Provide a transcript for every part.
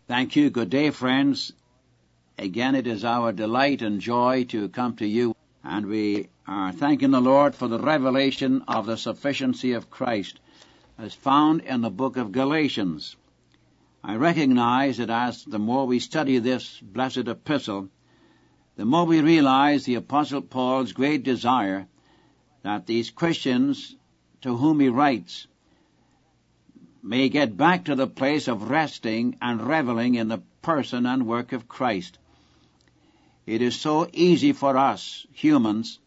Thank you. Good day, friends. Again, it is our delight and joy to come to you, and we are thanking the Lord for the revelation of the sufficiency of Christ as found in the book of Galatians. I recognize that as the more we study this blessed epistle, the more we realize the Apostle Paul's great desire that these Christians to whom he writes may get back to the place of resting and reveling in the person and work of Christ. It is so easy for us, humans,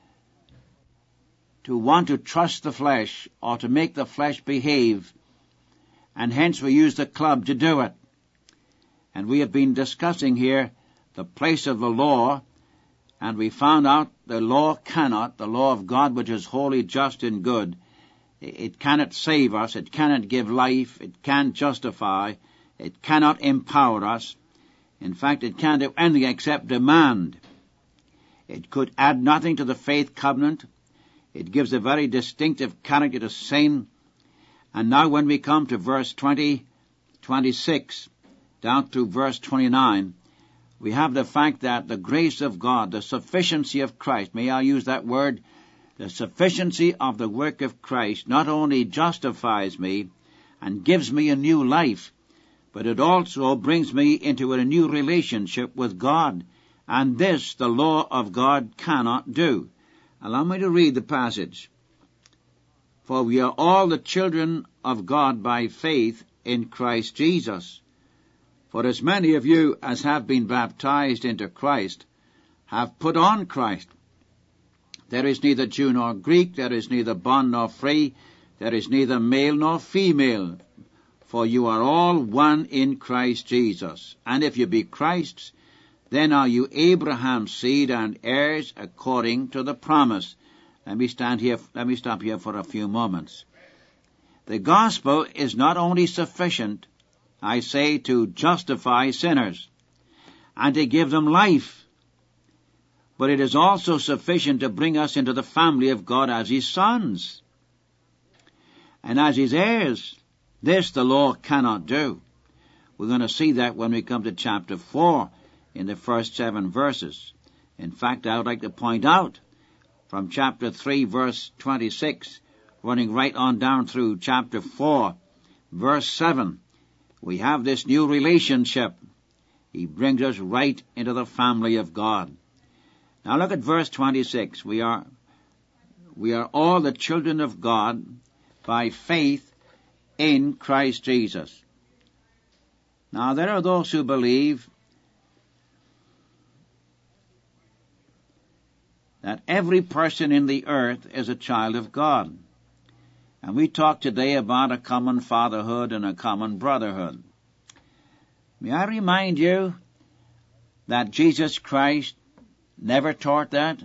to want to trust the flesh or to make the flesh behave, and hence we use the club to do it. And we have been discussing here the place of the law, and we found out the law of God, which is holy, just, and good, it cannot save us, it cannot give life, it can't justify, it cannot empower us. In fact, it can't do anything except demand. It could add nothing to the faith covenant. It gives a very distinctive character to sin. And now when we come to verse 20, 26, down to verse 29, we have the fact that the grace of God, the sufficiency of Christ, may I use that word, the sufficiency of the work of Christ not only justifies me and gives me a new life, but it also brings me into a new relationship with God. And this the law of God cannot do. Allow me to read the passage. For we are all the children of God by faith in Christ Jesus. For as many of you as have been baptized into Christ have put on Christ. There is neither Jew nor Greek, there is neither bond nor free, there is neither male nor female, for you are all one in Christ Jesus. And if you be Christ's, then are you Abraham's seed and heirs according to the promise. Let me stop here for a few moments. The gospel is not only sufficient, I say, to justify sinners and to give them life, but it is also sufficient to bring us into the family of God as His sons and as His heirs. This the law cannot do. We're going to see that when we come to chapter 4 in the first 7 verses. In fact, I would like to point out from chapter 3, verse 26, running right on down through chapter 4, verse 7, we have this new relationship. He brings us right into the family of God. Now look at verse 26. We are all the children of God by faith in Christ Jesus. Now there are those who believe that every person in the earth is a child of God. And we talk today about a common fatherhood and a common brotherhood. May I remind you that Jesus Christ never taught that?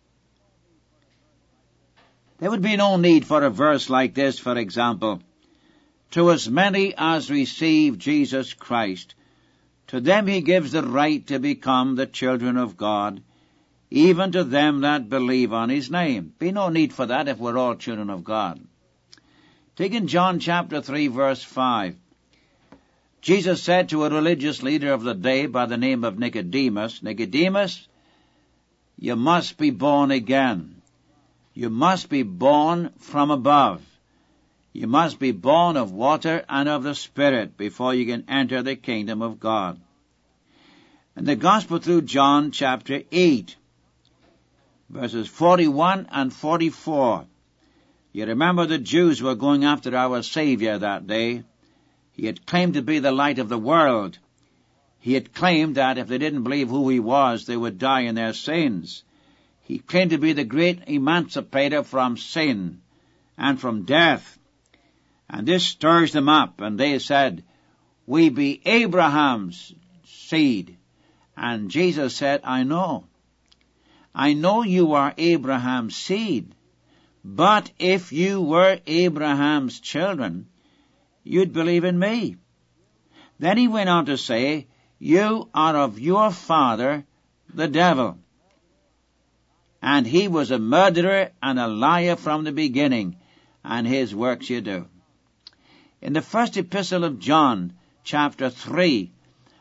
There would be no need for a verse like this, for example. To as many as receive Jesus Christ, to them He gives the right to become the children of God, even to them that believe on His name. Be no need for that if we're all children of God. Take in John chapter 3, verse 5. Jesus said to a religious leader of the day by the name of Nicodemus, Nicodemus, you must be born again. You must be born from above. You must be born of water and of the Spirit before you can enter the kingdom of God. And the Gospel through John chapter 8, verses 41 and 44. You remember the Jews were going after our Savior that day. He had claimed to be the light of the world. He had claimed that if they didn't believe who He was, they would die in their sins. He claimed to be the great emancipator from sin and from death. And this stirs them up, and they said, we be Abraham's seed. And Jesus said, I know you are Abraham's seed, but if you were Abraham's children, you'd believe in me. Then He went on to say, you are of your father, the devil, and he was a murderer and a liar from the beginning, and his works you do. In the first epistle of John, chapter 3,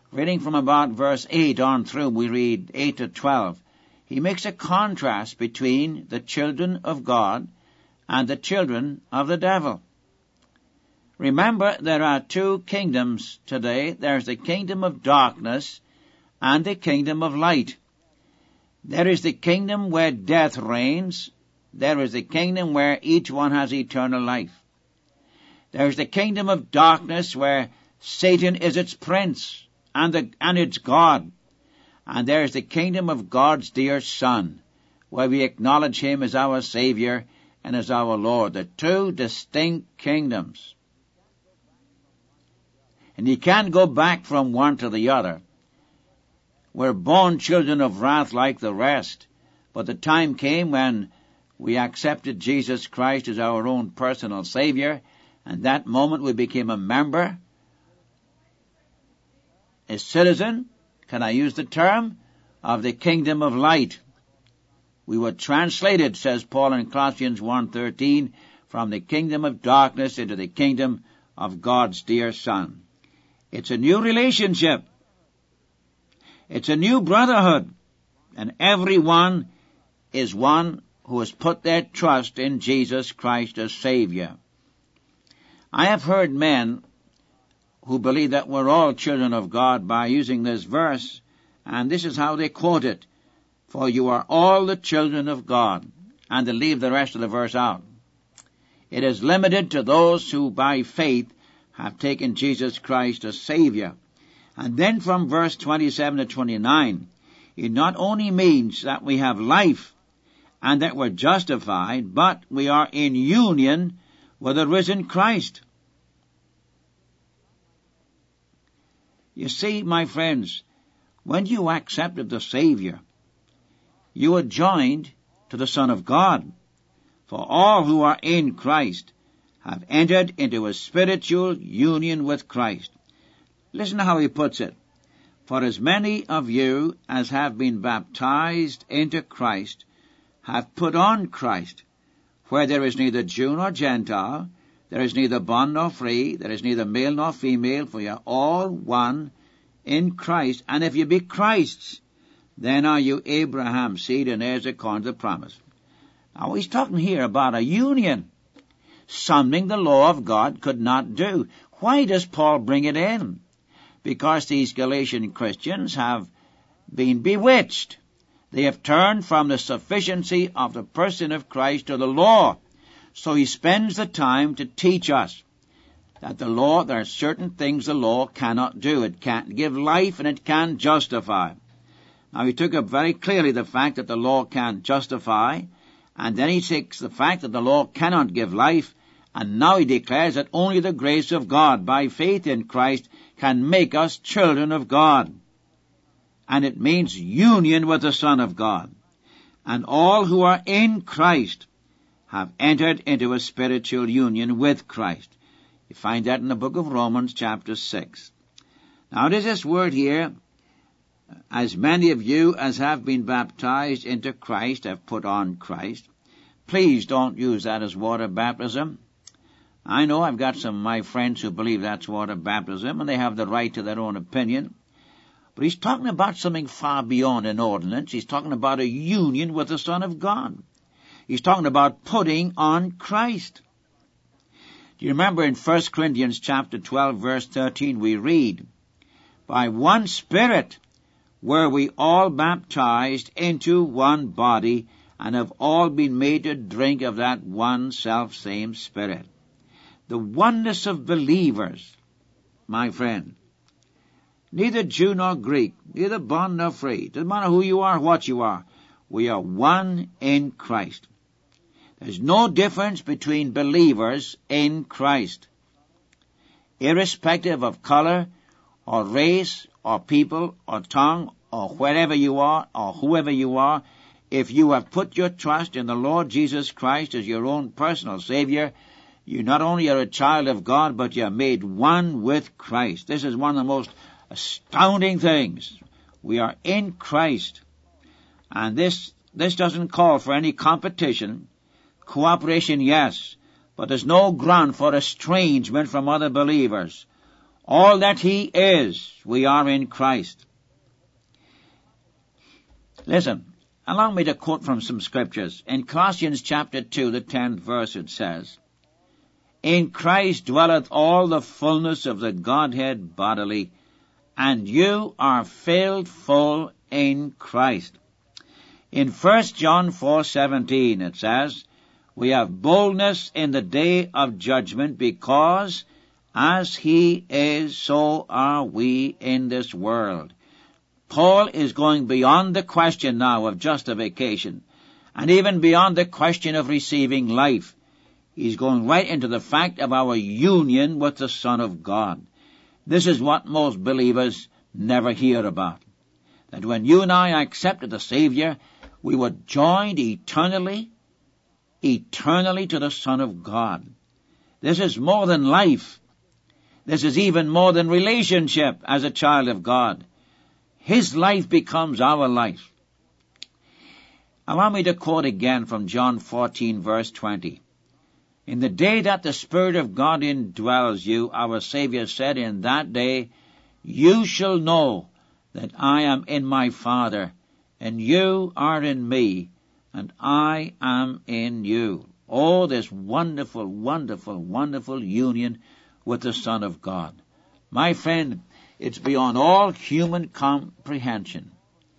reading from about verse 8 on through, we read 8 to 12, he makes a contrast between the children of God and the children of the devil. Remember, there are two kingdoms today. There's the kingdom of darkness and the kingdom of light. There is the kingdom where death reigns. There is the kingdom where each one has eternal life. There is the kingdom of darkness where Satan is its prince and its God. And there is the kingdom of God's dear Son, where we acknowledge him as our Savior and as our Lord. The two distinct kingdoms. And you can't go back from one to the other. We're born children of wrath like the rest. But the time came when we accepted Jesus Christ as our own personal Savior, and that moment we became a member, a citizen, can I use the term, of the kingdom of light. We were translated, says Paul in Colossians 1:13, from the kingdom of darkness into the kingdom of God's dear Son. It's a new relationship. It's a new brotherhood. And everyone is one who has put their trust in Jesus Christ as Savior. I have heard men who believe that we're all children of God by using this verse, and this is how they quote it. For you are all the children of God. And they leave the rest of the verse out. It is limited to those who by faith have taken Jesus Christ as Savior. And then from verse 27 to 29, it not only means that we have life and that we're justified, but we are in union with the risen Christ. You see, my friends, when you accepted the Savior, you were joined to the Son of God. For all who are in Christ have entered into a spiritual union with Christ. Listen to how he puts it. For as many of you as have been baptized into Christ have put on Christ, where there is neither Jew nor Gentile, there is neither bond nor free, there is neither male nor female, for you are all one in Christ. And if you be Christ's, then are you Abraham's seed and heirs according to the promise. Now he's talking here about a union, something the law of God could not do. Why does Paul bring it in? Because these Galatian Christians have been bewitched. They have turned from the sufficiency of the person of Christ to the law. So he spends the time to teach us that the law, there are certain things the law cannot do. It can't give life and it can't justify. Now he took up very clearly the fact that the law can't justify, and then he takes the fact that the law cannot give life, and now he declares that only the grace of God by faith in Christ can make us children of God. And it means union with the Son of God. And all who are in Christ have entered into a spiritual union with Christ. You find that in the book of Romans chapter 6. Now there's this word here, as many of you as have been baptized into Christ have put on Christ. Please don't use that as water baptism. I know I've got some of my friends who believe that's water baptism, and they have the right to their own opinion. But he's talking about something far beyond an ordinance. He's talking about a union with the Son of God. He's talking about putting on Christ. Do you remember in 1 Corinthians chapter 12, verse 13, we read, by one Spirit were we all baptized into one body, and have all been made to drink of that one self-same Spirit. The oneness of believers, my friend. Neither Jew nor Greek, neither bond nor free. Doesn't matter who you are, what you are. We are one in Christ. There's no difference between believers in Christ. Irrespective of color, or race, or people, or tongue, or wherever you are, or whoever you are, if you have put your trust in the Lord Jesus Christ as your own personal Savior, you not only are a child of God, but you are made one with Christ. This is one of the most astounding things. We are in Christ. And this doesn't call for any competition. Cooperation, yes, but there's no ground for estrangement from other believers. All that he is, we are in Christ. Listen, allow me to quote from some scriptures. In Colossians chapter 2, the 10th verse, it says, In Christ dwelleth all the fullness of the Godhead bodily, and you are filled full in Christ. In 1 John 4:17 it says, We have boldness in the day of judgment, because as he is, so are we in this world. Paul is going beyond the question now of justification, and even beyond the question of receiving life. He's going right into the fact of our union with the Son of God. This is what most believers never hear about. That when you and I accepted the Savior, we were joined eternally to the Son of God. This is more than life. This is even more than relationship as a child of God. His life becomes our life. Allow me to quote again from John 14, verse 20. In the day that the Spirit of God indwells you, our Savior said, in that day you shall know that I am in my Father, and you are in me, and I am in you. Oh, this wonderful, wonderful, wonderful union with the Son of God. My friend, it's beyond all human comprehension.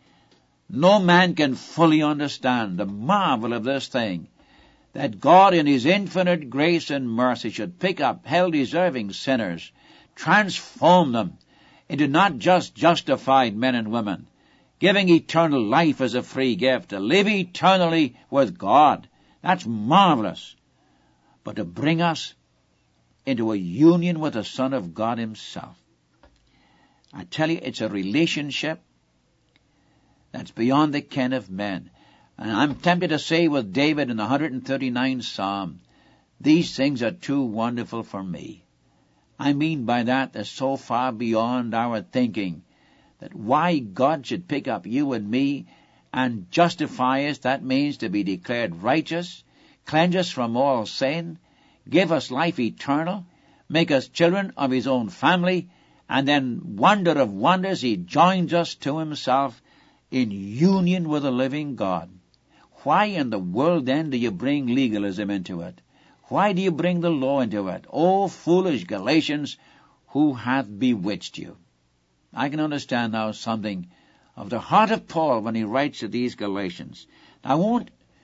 No man can fully understand the marvel of this thing, that God in His infinite grace and mercy should pick up hell-deserving sinners, transform them into not just justified men and women, giving eternal life as a free gift, to live eternally with God. That's marvelous. But to bring us into a union with the Son of God Himself. I tell you, it's a relationship that's beyond the ken of men. And I'm tempted to say with David in the 139th Psalm, these things are too wonderful for me. I mean by that, they're so far beyond our thinking, that why God should pick up you and me and justify us, that means to be declared righteous, cleanse us from all sin, give us life eternal, make us children of His own family, and then, wonder of wonders, He joins us to Himself in union with the living God. Why in the world then do you bring legalism into it? Why do you bring the law into it? O foolish Galatians, who hath bewitched you? I can understand now something of the heart of Paul when he writes to these Galatians. Now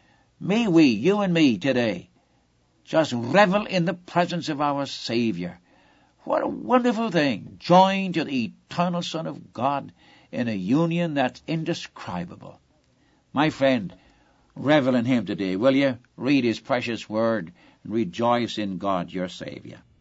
you and me today, just revel in the presence of our Savior. What a wonderful thing, joined to the eternal Son of God in a union that's indescribable. My friend, revel in Him today, will you? Read His precious Word and rejoice in God, your Savior.